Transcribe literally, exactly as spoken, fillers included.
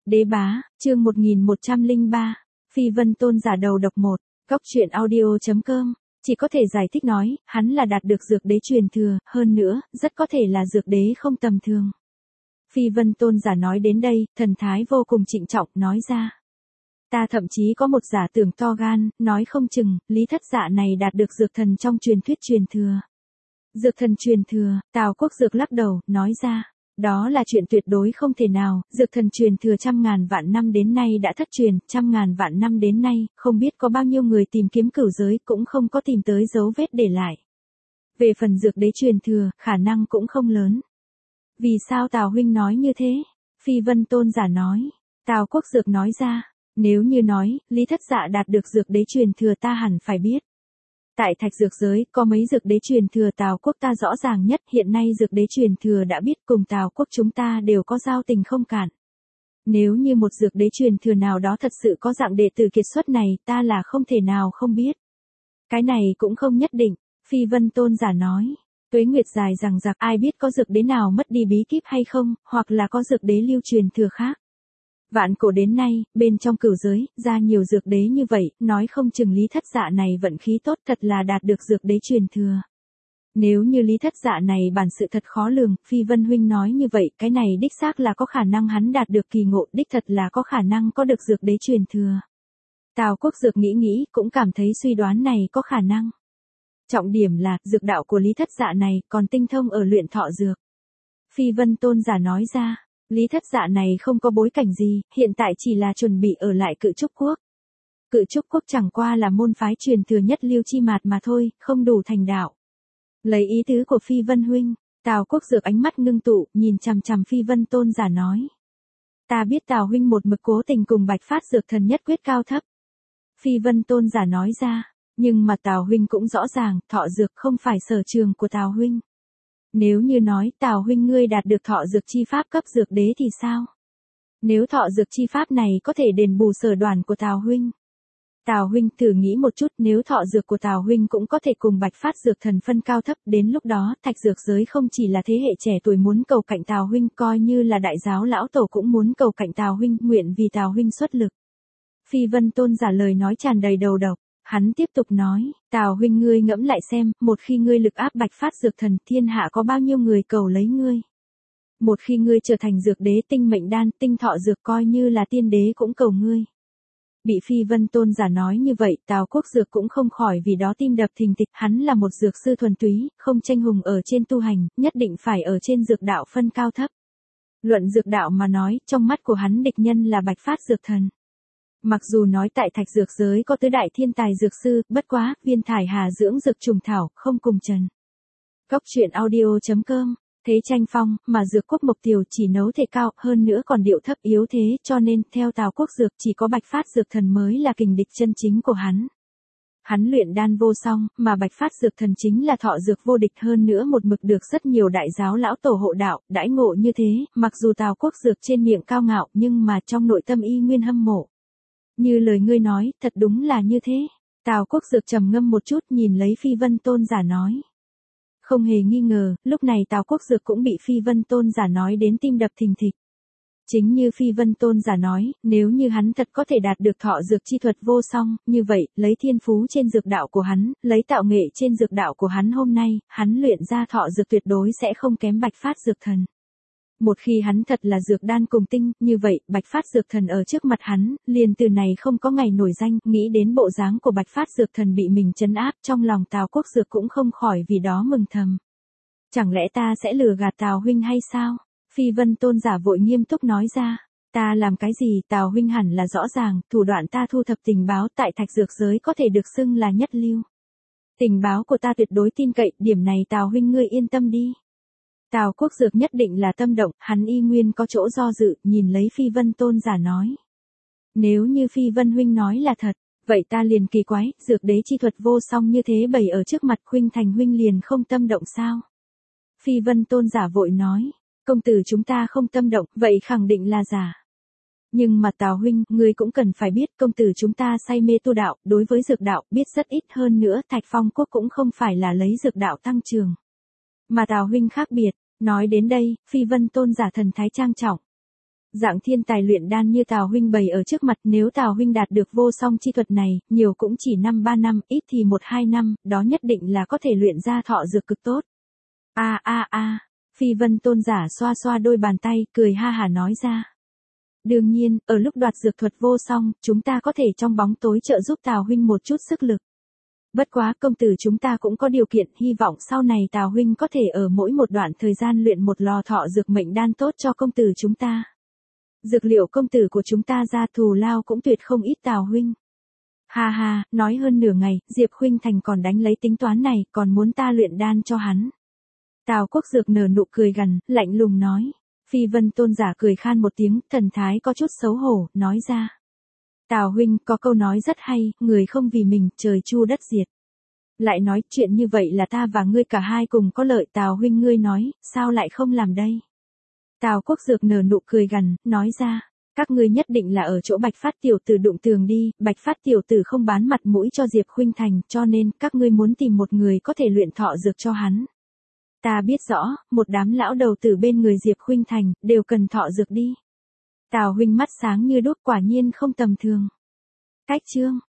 Đế bá, chương một nghìn một trăm lẻ ba, Phi Vân Tôn giả đầu độc một, góc truyện audio chấm com, chỉ có thể giải thích nói, hắn là đạt được dược đế truyền thừa, hơn nữa, rất có thể là dược đế không tầm thường. Phi Vân Tôn giả nói đến đây, thần thái vô cùng trịnh trọng, nói ra. Ta thậm chí có một giả tưởng to gan, nói không chừng, Lý Thất Dạ này đạt được dược thần trong truyền thuyết truyền thừa. Dược thần truyền thừa, Tào Quốc Dược lắc đầu, nói ra. Đó là chuyện tuyệt đối không thể nào, dược thần truyền thừa trăm ngàn vạn năm đến nay đã thất truyền, trăm ngàn vạn năm đến nay, không biết có bao nhiêu người tìm kiếm cửu giới cũng không có tìm tới dấu vết để lại. Về phần dược đế truyền thừa, khả năng cũng không lớn. Vì sao Tào huynh nói như thế? Phi Vân Tôn giả nói. Tào Quốc Dược nói ra, nếu như nói, Lý Thất Dạ đạt được dược đế truyền thừa ta hẳn phải biết. Tại thạch dược giới, có mấy dược đế truyền thừa Tào Quốc ta rõ ràng nhất, hiện nay dược đế truyền thừa đã biết cùng Tào Quốc chúng ta đều có giao tình không cạn. Nếu như một dược đế truyền thừa nào đó thật sự có dạng đệ tử kiệt xuất này, ta là không thể nào không biết. Cái này cũng không nhất định, Phi Vân Tôn giả nói. Tuế nguyệt dài rằng giặc ai biết có dược đế nào mất đi bí kíp hay không, hoặc là có dược đế lưu truyền thừa khác. Vạn cổ đến nay, bên trong cửu giới, ra nhiều dược đế như vậy, nói không chừng Lý Thất Dạ này vận khí tốt thật là đạt được dược đế truyền thừa. Nếu như Lý Thất Dạ này bản sự thật khó lường, Phi Vân huynh nói như vậy, cái này đích xác là có khả năng hắn đạt được kỳ ngộ, đích thật là có khả năng có được dược đế truyền thừa. Tào Quốc Dược nghĩ nghĩ, cũng cảm thấy suy đoán này có khả năng. Trọng điểm là, dược đạo của Lý Thất Dạ này còn tinh thông ở luyện thọ dược. Phi Vân Tôn giả nói ra. Lý Thất Dạ này không có bối cảnh gì, hiện tại chỉ là chuẩn bị ở lại Cự Trúc Quốc. Cự Trúc Quốc chẳng qua là môn phái truyền thừa nhất Lưu Chi Mạt mà thôi, không đủ thành đạo. Lấy ý tứ của Phi Vân huynh, Tào Quốc Dược ánh mắt ngưng tụ, nhìn chằm chằm Phi Vân Tôn giả nói. Ta biết Tào huynh một mực cố tình cùng Bạch Phát Dược Thần nhất quyết cao thấp. Phi Vân Tôn giả nói ra, nhưng mà Tào huynh cũng rõ ràng, thọ dược không phải sở trường của Tào huynh. Nếu như nói Tào huynh ngươi đạt được thọ dược chi pháp cấp dược đế thì sao? Nếu thọ dược chi pháp này có thể đền bù sở đoàn của Tào huynh. Tào huynh thử nghĩ một chút, nếu thọ dược của Tào huynh cũng có thể cùng Bạch Phát Dược Thần phân cao thấp, đến lúc đó, thạch dược giới không chỉ là thế hệ trẻ tuổi muốn cầu cạnh Tào huynh, coi như là đại giáo lão tổ cũng muốn cầu cạnh Tào huynh, nguyện vì Tào huynh xuất lực. Phi Vân Tôn giả lời nói tràn đầy đầu độc. Hắn tiếp tục nói, Tào huynh ngươi ngẫm lại xem, một khi ngươi lực áp Bạch Phát Dược Thần, thiên hạ có bao nhiêu người cầu lấy ngươi. Một khi ngươi trở thành dược đế tinh mệnh đan, tinh thọ dược coi như là tiên đế cũng cầu ngươi. Bị Phi Vân Tôn giả nói như vậy, Tào Quốc Dược cũng không khỏi vì đó tim đập thình thịch, hắn là một dược sư thuần túy, không tranh hùng ở trên tu hành, nhất định phải ở trên dược đạo phân cao thấp. Luận dược đạo mà nói, trong mắt của hắn địch nhân là Bạch Phát Dược Thần. Mặc dù nói tại thạch dược giới có tứ đại thiên tài dược sư, bất quá, viên thải hà dưỡng dược trùng thảo, không cùng trần. Góc truyện audio chấm com, thế tranh phong, mà dược quốc mộc tiểu chỉ nấu thể cao, hơn nữa còn điệu thấp yếu thế, cho nên, theo Tào Quốc Dược chỉ có Bạch Phát Dược Thần mới là kình địch chân chính của hắn. Hắn luyện đan vô song, mà Bạch Phát Dược Thần chính là thọ dược vô địch, hơn nữa một mực được rất nhiều đại giáo lão tổ hộ đạo, đãi ngộ như thế, mặc dù Tào Quốc Dược trên miệng cao ngạo, nhưng mà trong nội tâm y nguyên hâm mộ. Như lời ngươi nói, thật đúng là như thế. Tào Quốc Dược trầm ngâm một chút, nhìn lấy Phi Vân Tôn giả nói. Không hề nghi ngờ, lúc này Tào Quốc Dược cũng bị Phi Vân Tôn giả nói đến tim đập thình thịch. Chính như Phi Vân Tôn giả nói, nếu như hắn thật có thể đạt được thọ dược chi thuật vô song, như vậy, lấy thiên phú trên dược đạo của hắn, lấy tạo nghệ trên dược đạo của hắn hôm nay, hắn luyện ra thọ dược tuyệt đối sẽ không kém Bạch Phát Dược Thần. Một khi hắn thật là dược đan cùng tinh, như vậy, Bạch Phát Dược Thần ở trước mặt hắn, liền từ này không có ngày nổi danh, nghĩ đến bộ dáng của Bạch Phát Dược Thần bị mình trấn áp, trong lòng Tào Quốc Dược cũng không khỏi vì đó mừng thầm. Chẳng lẽ ta sẽ lừa gạt Tào huynh hay sao? Phi Vân Tôn giả vội nghiêm túc nói ra. Ta làm cái gì, Tào huynh hẳn là rõ ràng, thủ đoạn ta thu thập tình báo tại thạch dược giới có thể được xưng là nhất lưu. Tình báo của ta tuyệt đối tin cậy, điểm này Tào huynh ngươi yên tâm đi. Tào Quốc Dược nhất định là tâm động, hắn y nguyên có chỗ do dự, nhìn lấy Phi Vân Tôn giả nói. Nếu như Phi Vân huynh nói là thật, vậy ta liền kỳ quái, dược đế chi thuật vô song như thế bày ở trước mặt huynh thành huynh liền không tâm động sao? Phi Vân Tôn giả vội nói, công tử chúng ta không tâm động, vậy khẳng định là giả. Nhưng mà Tào huynh, ngươi cũng cần phải biết công tử chúng ta say mê tu đạo, đối với dược đạo, biết rất ít hơn nữa, Thạch Phong Quốc cũng không phải là lấy dược đạo tăng trường. Mà Tào huynh khác biệt, nói đến đây, Phi Vân Tôn giả thần thái trang trọng. Dạng thiên tài luyện đan như Tào huynh bày ở trước mặt, nếu Tào huynh đạt được vô song chi thuật này, nhiều cũng chỉ năm ba năm, ít thì một hai năm, đó nhất định là có thể luyện ra thọ dược cực tốt. A a a, Phi Vân Tôn giả xoa xoa đôi bàn tay, cười ha hả nói ra. Đương nhiên, ở lúc đoạt dược thuật vô song, chúng ta có thể trong bóng tối trợ giúp Tào huynh một chút sức lực. Bất quá công tử chúng ta cũng có điều kiện, hy vọng sau này Tào huynh có thể ở mỗi một đoạn thời gian luyện một lò thọ dược mệnh đan tốt cho công tử chúng ta. Dược liệu công tử của chúng ta ra thù lao cũng tuyệt không ít Tào huynh. Ha ha, nói hơn nửa ngày, Diệp Khuynh Thành còn đánh lấy tính toán này, còn muốn ta luyện đan cho hắn. Tào Quốc Dược nở nụ cười gằn, lạnh lùng nói. Phi Vân Tôn giả cười khan một tiếng, thần thái có chút xấu hổ, nói ra. Tào huynh có câu nói rất hay, người không vì mình, trời chu đất diệt. Lại nói, chuyện như vậy là ta và ngươi cả hai cùng có lợi. Tào huynh ngươi nói, sao lại không làm đây? Tào Quốc Dược nở nụ cười gằn, nói ra. Các ngươi nhất định là ở chỗ Bạch Phát tiểu tử đụng tường đi, Bạch Phát tiểu tử không bán mặt mũi cho Diệp Khuynh Thành, cho nên, các ngươi muốn tìm một người có thể luyện thọ dược cho hắn. Ta biết rõ, một đám lão đầu tử bên người Diệp Khuynh Thành, đều cần thọ dược đi. Tào huynh mắt sáng như đuốc, quả nhiên không tầm thường. Cách chương